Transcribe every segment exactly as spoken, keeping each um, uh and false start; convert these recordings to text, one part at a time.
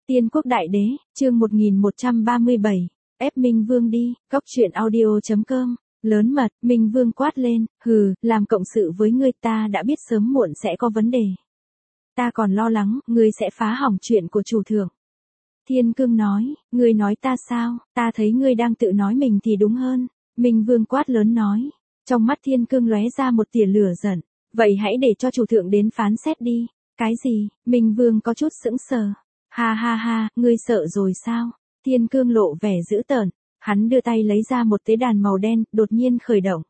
Tiên quốc đại đế, chương một nghìn một trăm ba mươi bảy, ép Minh Vương đi, cốc truyện audio chấm com, lớn mật, Minh Vương quát lên, hừ, làm cộng sự với ngươi ta đã biết sớm muộn sẽ có vấn đề. Ta còn lo lắng, ngươi sẽ phá hỏng chuyện của chủ thượng. Thiên Cương nói, ngươi nói ta sao, ta thấy ngươi đang tự nói mình thì đúng hơn. Minh Vương quát lớn nói, trong mắt Thiên Cương lóe ra một tia lửa giận, vậy hãy để cho chủ thượng đến phán xét đi. Cái gì? Minh Vương có chút sững sờ. Ha ha ha, ngươi sợ rồi sao? Thiên Cương lộ vẻ dữ tợn, hắn đưa tay lấy ra một tế đàn màu đen, đột nhiên khởi động.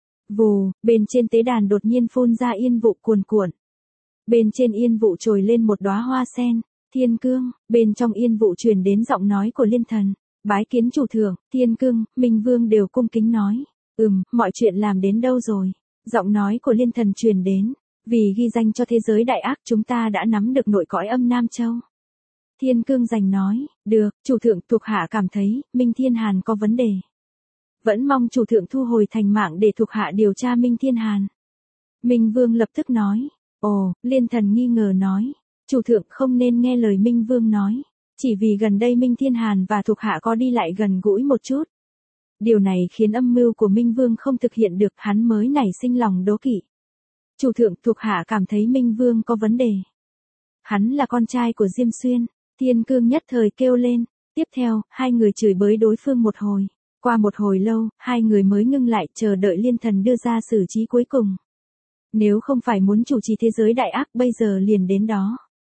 Vù, bên trên tế đàn đột nhiên phun ra yên vụ cuồn cuộn. Bên trên yên vụ trồi lên một đóa hoa sen. Thiên Cương, bên trong yên vụ truyền đến giọng nói của Liên Thần. Bái kiến chủ thượng, Thiên Cương, Minh Vương đều cung kính nói. Ừm, mọi chuyện làm đến đâu rồi? Giọng nói của Liên Thần truyền đến. Vì ghi danh cho thế giới đại ác chúng ta đã nắm được nội cõi âm Nam Châu. Thiên Cương giành nói, được, chủ thượng thuộc hạ cảm thấy, Minh Thiên Hàn có vấn đề. Vẫn mong chủ thượng thu hồi thành mạng để thuộc hạ điều tra Minh Thiên Hàn. Minh Vương lập tức nói, ồ, Liên Thần nghi ngờ nói, chủ thượng không nên nghe lời Minh Vương nói, chỉ vì gần đây Minh Thiên Hàn và thuộc hạ có đi lại gần gũi một chút. Điều này khiến âm mưu của Minh Vương không thực hiện được, hắn mới nảy sinh lòng đố kỵ. Chủ thượng thuộc hạ cảm thấy Minh Vương có vấn đề. Hắn là con trai của Diêm Xuyên. Thiên Cương nhất thời kêu lên. Tiếp theo, hai người chửi bới đối phương một hồi. Qua một hồi lâu, hai người mới ngưng lại chờ đợi Liên Thần đưa ra xử trí cuối cùng. Nếu không phải muốn chủ trì thế giới đại ác bây giờ liền đến đó.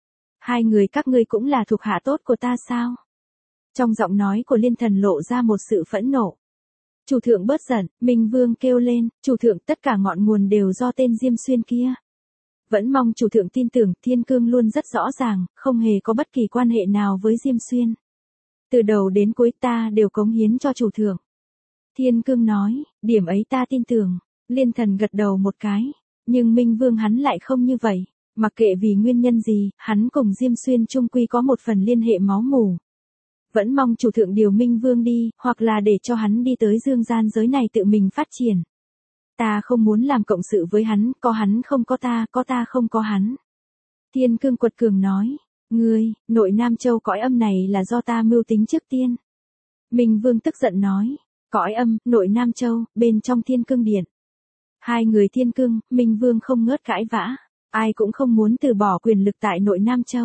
Hai người các ngươi cũng là thuộc hạ tốt của ta sao? Trong giọng nói của Liên Thần lộ ra một sự phẫn nộ. Chủ thượng bớt giận, Minh Vương kêu lên, chủ thượng tất cả ngọn nguồn đều do tên Diêm Xuyên kia. Vẫn mong chủ thượng tin tưởng, Thiên Cương luôn rất rõ ràng, không hề có bất kỳ quan hệ nào với Diêm Xuyên. Từ đầu đến cuối ta đều cống hiến cho chủ thượng. Thiên Cương nói, điểm ấy ta tin tưởng. Liên Thần gật đầu một cái, nhưng Minh Vương hắn lại không như vậy. Mặc kệ vì nguyên nhân gì, hắn cùng Diêm Xuyên chung quy có một phần liên hệ máu mủ. Vẫn mong chủ thượng điều Minh Vương đi, hoặc là để cho hắn đi tới dương gian giới này tự mình phát triển. Ta không muốn làm cộng sự với hắn, có hắn không có ta, có ta không có hắn. Thiên Cương quật cường nói, ngươi, nội Nam Châu cõi âm này là do ta mưu tính trước tiên. Minh Vương tức giận nói, cõi âm, nội Nam Châu, bên trong Thiên Cương Điện. Hai người Thiên Cương, Minh Vương không ngớt cãi vã, ai cũng không muốn từ bỏ quyền lực tại nội Nam Châu.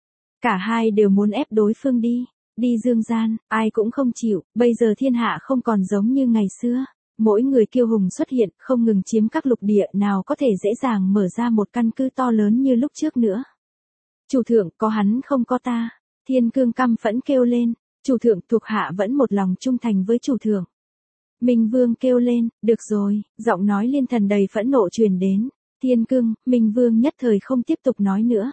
Cả hai đều muốn ép đối phương đi. Đi dương gian, ai cũng không chịu, bây giờ thiên hạ không còn giống như ngày xưa. Mỗi người kiêu hùng xuất hiện, không ngừng chiếm các lục địa nào có thể dễ dàng mở ra một căn cứ to lớn như lúc trước nữa. Chủ thượng, có hắn không có ta. Thiên Cương căm phẫn kêu lên, chủ thượng thuộc hạ vẫn một lòng trung thành với chủ thượng. Minh Vương kêu lên, được rồi, giọng nói Liên Thần đầy phẫn nộ truyền đến. Thiên Cương, Minh Vương nhất thời không tiếp tục nói nữa.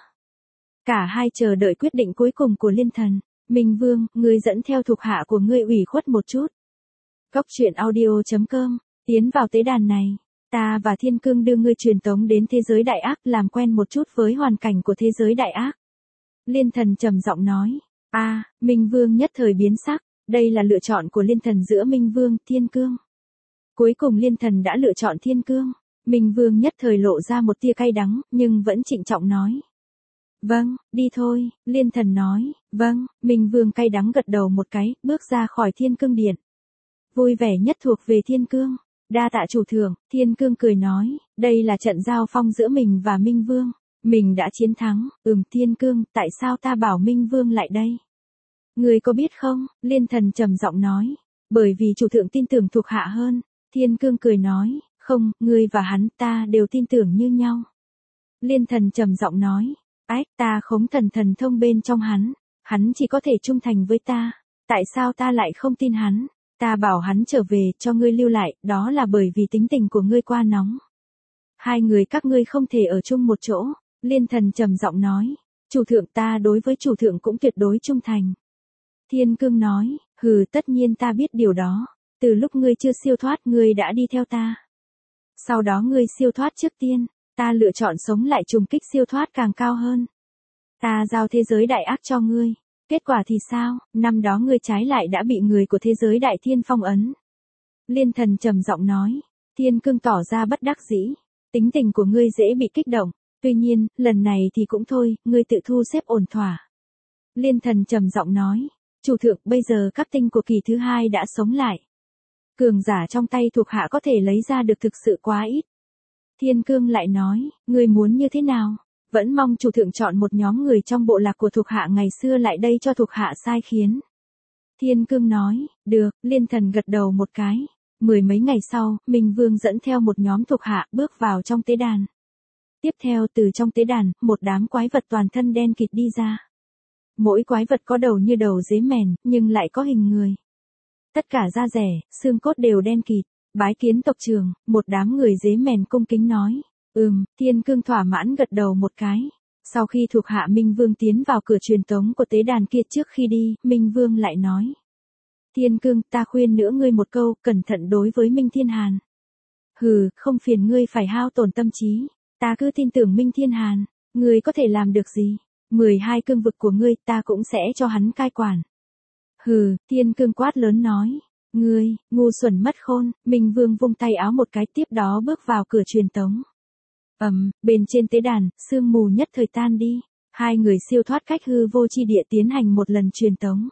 Cả hai chờ đợi quyết định cuối cùng của Liên Thần. Minh Vương, ngươi dẫn theo thuộc hạ của ngươi ủy khuất một chút. Cốc truyện audio chấm com, tiến vào tế đàn này. Ta và Thiên Cương đưa ngươi truyền tống đến thế giới đại ác, làm quen một chút với hoàn cảnh của thế giới đại ác. Liên Thần trầm giọng nói. A, à, Minh Vương nhất thời biến sắc, đây là lựa chọn của Liên Thần giữa Minh Vương, Thiên Cương. Cuối cùng Liên Thần đã lựa chọn Thiên Cương. Minh Vương nhất thời lộ ra một tia cay đắng, nhưng vẫn trịnh trọng nói. Vâng, đi thôi, Liên Thần nói, vâng, Minh Vương cay đắng gật đầu một cái, bước ra khỏi Thiên Cương Điện. Vui vẻ nhất thuộc về Thiên Cương, đa tạ chủ thượng, Thiên Cương cười nói, đây là trận giao phong giữa mình và Minh Vương, mình đã chiến thắng, ừm Thiên Cương, tại sao ta bảo Minh Vương lại đây? Người có biết không, Liên Thần trầm giọng nói, bởi vì chủ thượng tin tưởng thuộc hạ hơn, Thiên Cương cười nói, không, ngươi và hắn ta đều tin tưởng như nhau. Liên Thần trầm giọng nói. Ách, ta khống thần thần thông bên trong hắn, hắn chỉ có thể trung thành với ta, tại sao ta lại không tin hắn? Ta bảo hắn trở về, cho ngươi lưu lại, đó là bởi vì tính tình của ngươi quá nóng. Hai người các ngươi không thể ở chung một chỗ, Liên Thần trầm giọng nói, chủ thượng ta đối với chủ thượng cũng tuyệt đối trung thành. Thiên Cương nói, hừ tất nhiên ta biết điều đó, từ lúc ngươi chưa siêu thoát ngươi đã đi theo ta. Sau đó ngươi siêu thoát trước tiên. Ta lựa chọn sống lại trùng kích siêu thoát càng cao hơn. Ta giao thế giới đại ác cho ngươi. Kết quả thì sao, năm đó ngươi trái lại đã bị người của thế giới đại thiên phong ấn. Liên Thần trầm giọng nói. Thiên Cương tỏ ra bất đắc dĩ. Tính tình của ngươi dễ bị kích động. Tuy nhiên, lần này thì cũng thôi, ngươi tự thu xếp ổn thỏa. Liên Thần trầm giọng nói. Chủ thượng, bây giờ các tinh của kỳ thứ hai đã sống lại. Cường giả trong tay thuộc hạ có thể lấy ra được thực sự quá ít. Thiên Cương lại nói, ngươi muốn như thế nào? Vẫn mong chủ thượng chọn một nhóm người trong bộ lạc của thuộc hạ ngày xưa lại đây cho thuộc hạ sai khiến. Thiên Cương nói, được. Liên Thần gật đầu một cái. Mười mấy ngày sau, Minh Vương dẫn theo một nhóm thuộc hạ bước vào trong tế đàn. Tiếp theo từ trong tế đàn, một đám quái vật toàn thân đen kịt đi ra. Mỗi quái vật có đầu như đầu dế mèn, nhưng lại có hình người. Tất cả da rẻ, xương cốt đều đen kịt. Bái kiến tộc trưởng, một đám người dế mèn cung kính nói. Ừm, Thiên Cương thỏa mãn gật đầu một cái. Sau khi thuộc hạ Minh Vương tiến vào cửa truyền tống của tế đàn kia trước khi đi, Minh Vương lại nói. Thiên Cương, ta khuyên nữa ngươi một câu, cẩn thận đối với Minh Thiên Hàn. Hừ, không phiền ngươi phải hao tổn tâm trí. Ta cứ tin tưởng Minh Thiên Hàn, ngươi có thể làm được gì? mười hai cương vực của ngươi ta cũng sẽ cho hắn cai quản. Hừ, Thiên Cương quát lớn nói. Ngươi, ngu xuẩn mất khôn. Minh Vương vung tay áo một cái tiếp đó bước vào cửa truyền tống. Ầm, um, bên trên tế đàn, sương mù nhất thời tan đi. Hai người siêu thoát cách hư vô chi địa tiến hành một lần truyền tống.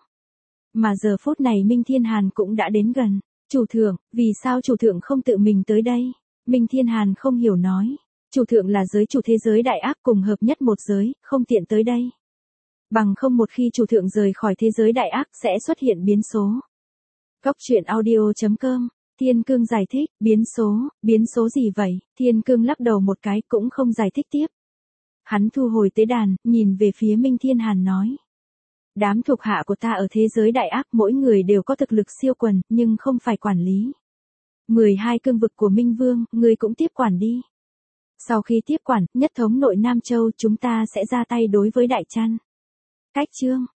Mà giờ phút này Minh Thiên Hàn cũng đã đến gần. Chủ thượng, vì sao chủ thượng không tự mình tới đây? Minh Thiên Hàn không hiểu nói. Chủ thượng là giới chủ thế giới đại ác cùng hợp nhất một giới, không tiện tới đây. Bằng không một khi chủ thượng rời khỏi thế giới đại ác sẽ xuất hiện biến số. Góc truyện audio chấm com, Thiên Cương giải thích, biến số, biến số gì vậy? Thiên Cương lắc đầu một cái cũng không giải thích tiếp. Hắn thu hồi tế đàn, nhìn về phía Minh Thiên Hàn nói. Đám thuộc hạ của ta ở thế giới đại ác mỗi người đều có thực lực siêu quần, nhưng không phải quản lý. mười hai cương vực của Minh Vương, ngươi cũng tiếp quản đi. Sau khi tiếp quản, nhất thống nội Nam Châu chúng ta sẽ ra tay đối với Đại Trăn. Cách chương